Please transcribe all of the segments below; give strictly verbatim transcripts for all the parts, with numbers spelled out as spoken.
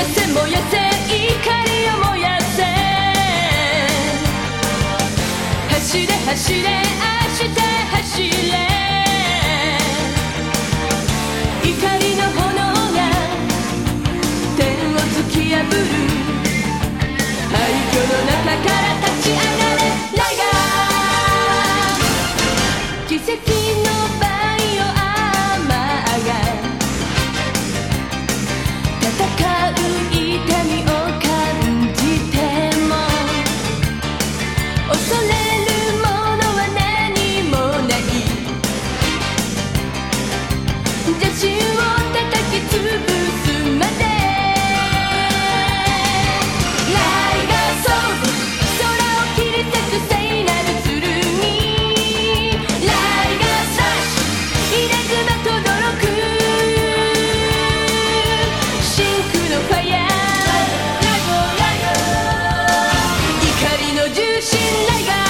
せ燃やせ怒りを燃やせ走れ走れ明日走れ怒りの炎が天を突き破る廃墟の中から立ち上がれライガー奇跡のバイオアーマーが戦う痛みを感じても恐れるものは何もない邪神を叩き潰すまでライガーソード空を切り裂く聖なる剣ライガースラッシュ稲妻とどろく真空のファイヤー怒りの重心ライガー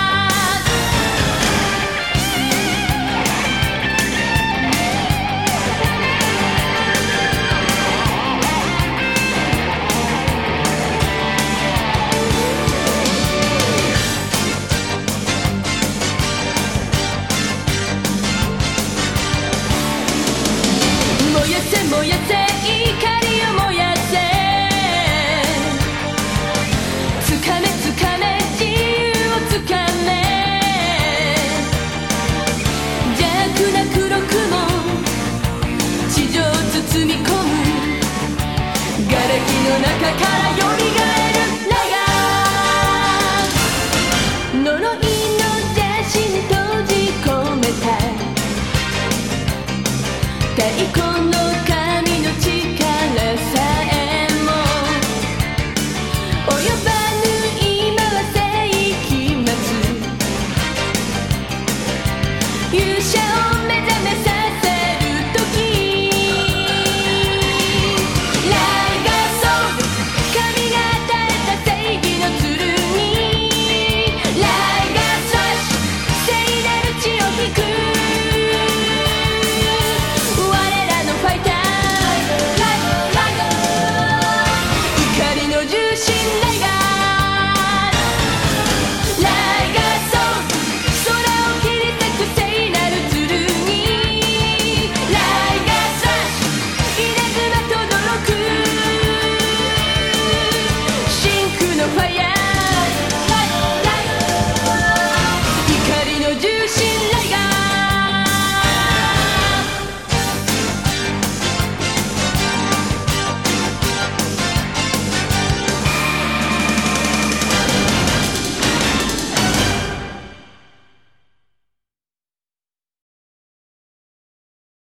燃やせ燃やせ怒りを燃やせつかめつかめ自由をつかめ邪悪な黒雲地上を包み込む瓦礫の中からよみがえるライガー呪いの邪神閉じ込めた太鼓の鐘